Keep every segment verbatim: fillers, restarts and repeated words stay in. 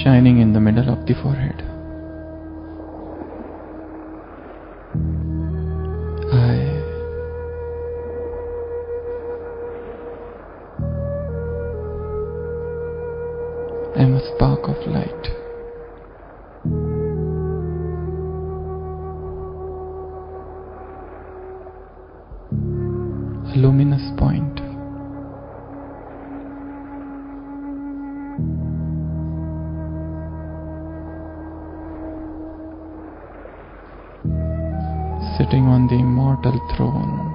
shining in the middle of the forehead. I am a spark of light. A luminous point. Sitting on the immortal throne.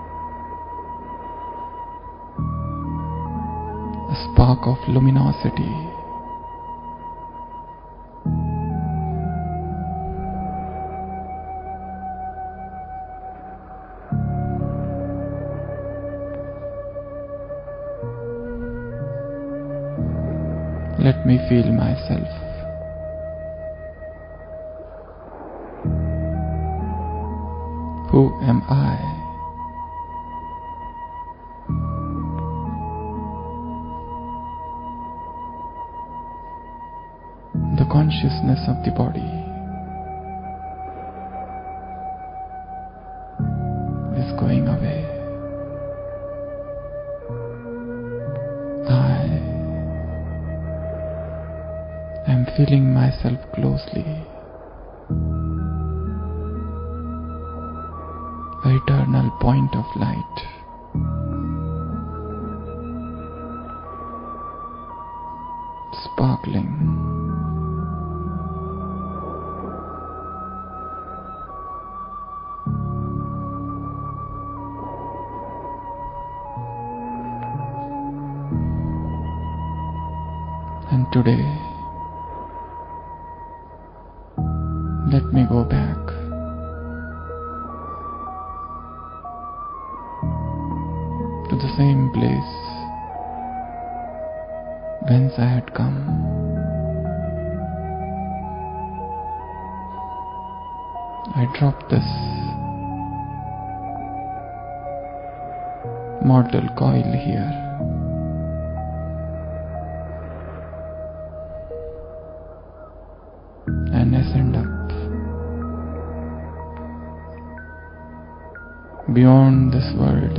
A spark of luminosity. Let me feel myself. Who am I? The consciousness of the body is going away. I am feeling myself closely. The eternal point of light. Sparkling. And today, let me go back to the same place whence I had come. I drop this mortal coil here. And ascend up beyond this world.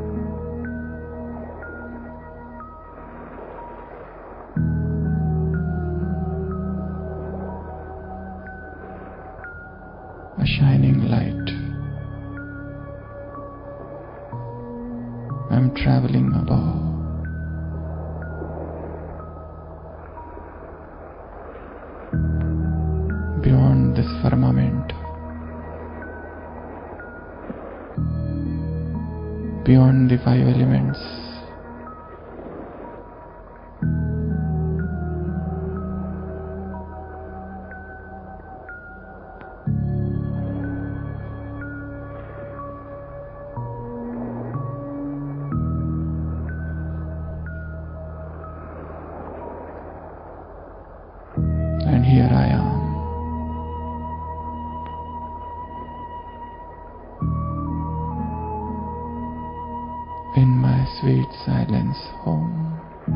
A shining light. I'm traveling above. Beyond this firmament. Beyond the five elements. And here I am. In my sweet silence home.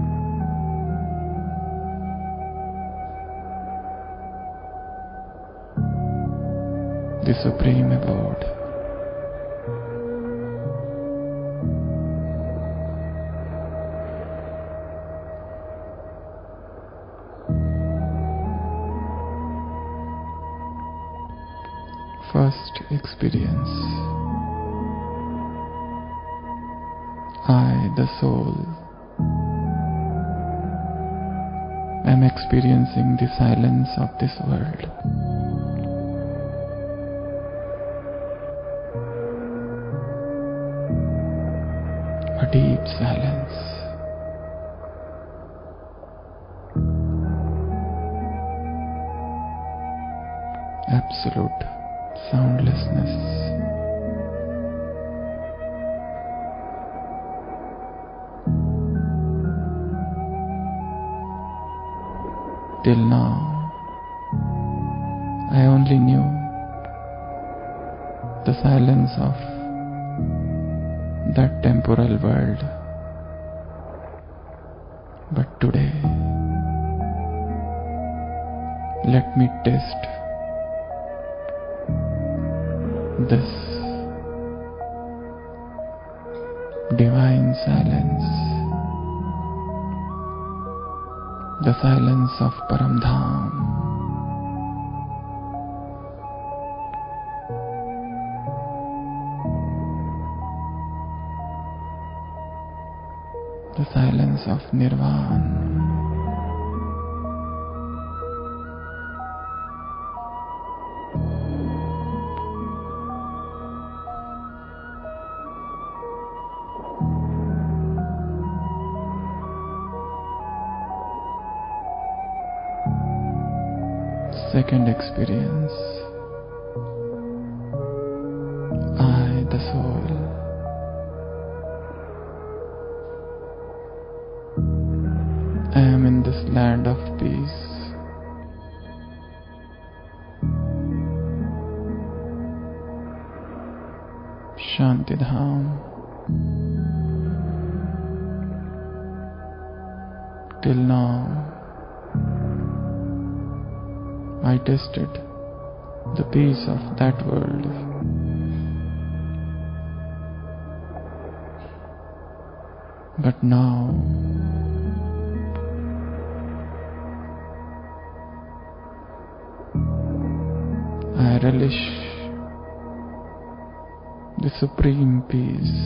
The supreme abode. First experience. I, the soul, am experiencing the silence of this world. A deep silence. Absolute soundlessness. Till now, I only knew the silence of that temporal world. But today, Let me test this divine silence, the silence of Paramdham. The silence of Nirvana. Second experience, I, the soul, am in this land of peace. Shantidham. Till now, I tasted the peace of that world. But now, I relish the supreme peace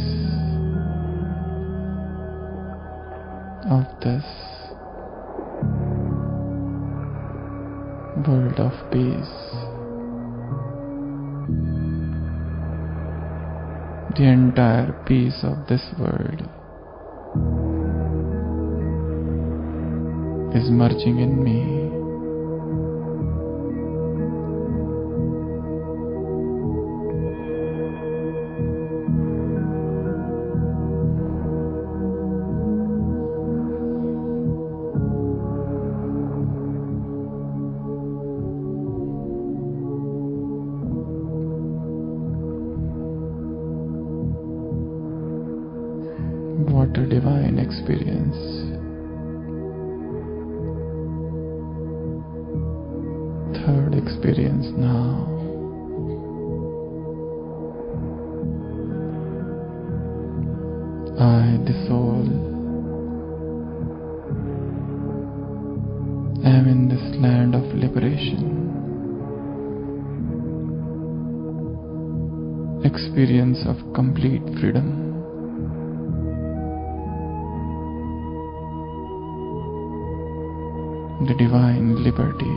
of this world of peace. The entire peace of this world is merging in me. What a divine experience. Third experience now. I, the soul, am in this land of liberation. Experience of complete freedom. The divine liberty.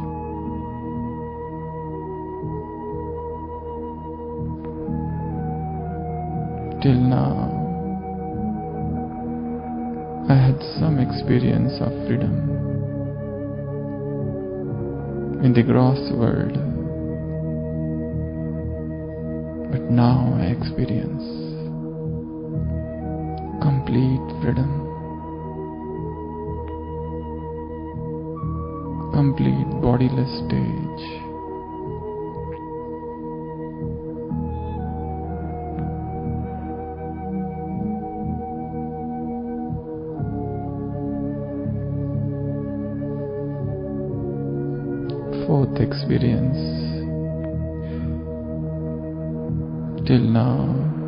Till now, I had some experience of freedom in the gross world, but now I experience complete freedom. Complete bodiless stage. Fourth experience. Till now,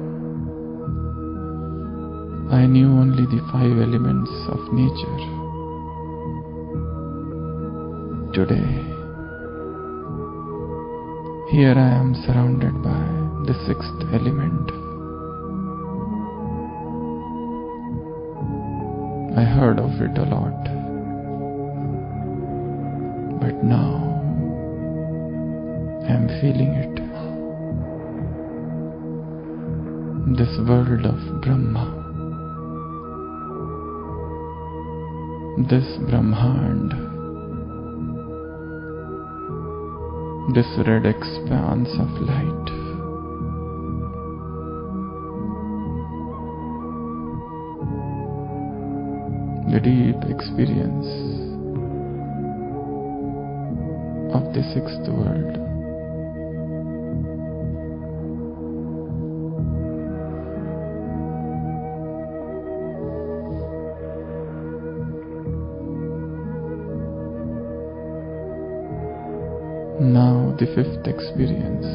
I knew only the five elements of nature. Today, here I am surrounded by the sixth element. I heard of it a lot, but now I am feeling it. This world of Brahma, this Brahmand, this red expanse of light, the deep experience of the sixth world. Now the fifth experience.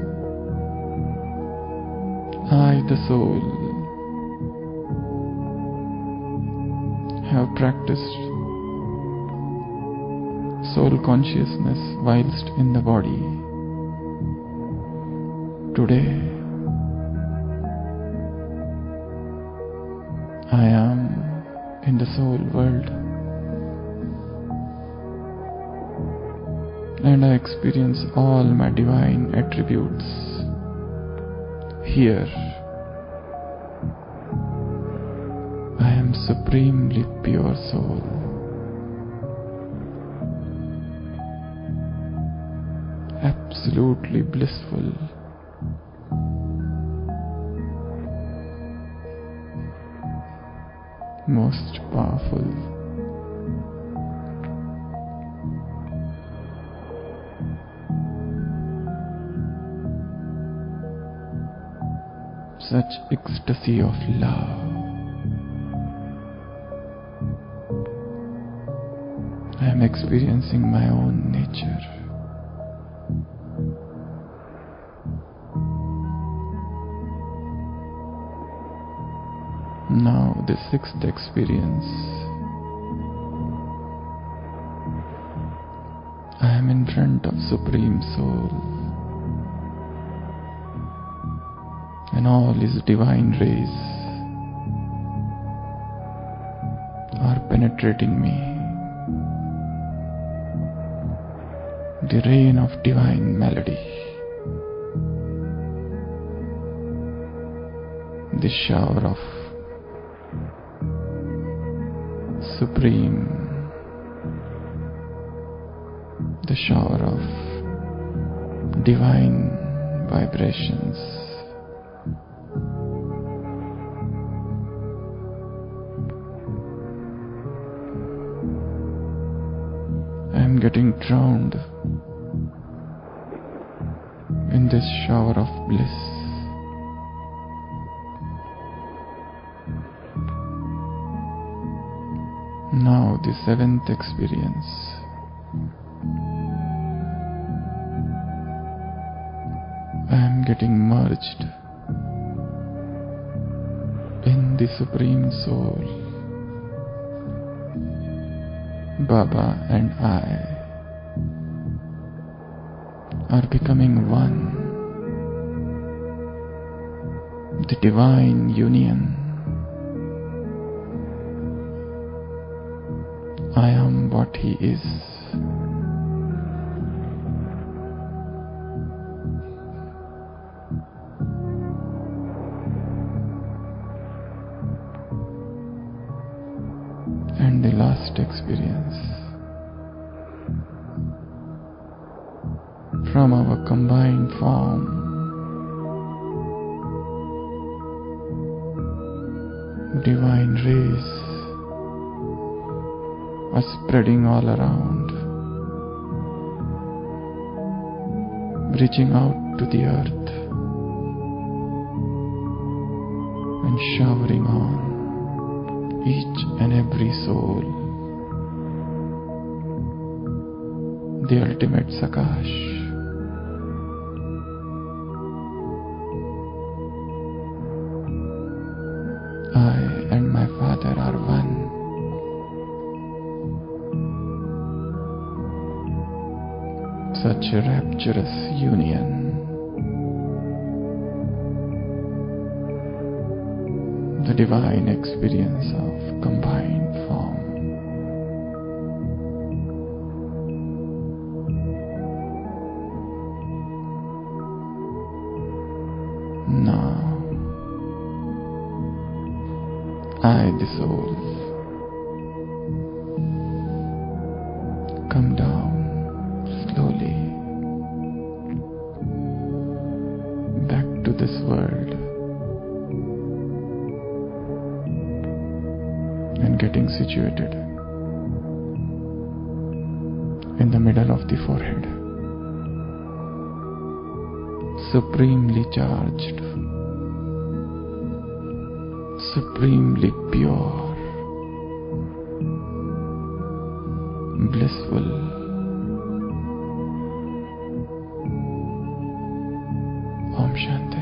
I, the soul, have practiced soul consciousness whilst in the body. Today, I am in the soul world, and I experience all my divine attributes here. I am supremely pure soul. Absolutely blissful. Most powerful. Such ecstasy of love. I am experiencing my own nature. Now the sixth experience. I am in front of Supreme Soul, and all His divine rays are penetrating me. The rain of divine melody, the shower of supreme, the shower of divine vibrations. I am getting drowned in this shower of bliss. Now the seventh experience. I am getting merged in the Supreme Soul. Baba and I are becoming one. The divine union. I am what He is. And the last experience. From our combined form, divine rays are spreading all around, reaching out to the earth and showering on each and every soul, the ultimate Sakash. I and my Father are one. Such a rapturous union. The divine experience of combined form. Now, I, the soul, come down slowly back to this world and getting situated in the middle of the forehead, supremely charged, supremely pure, blissful, Om Shanti.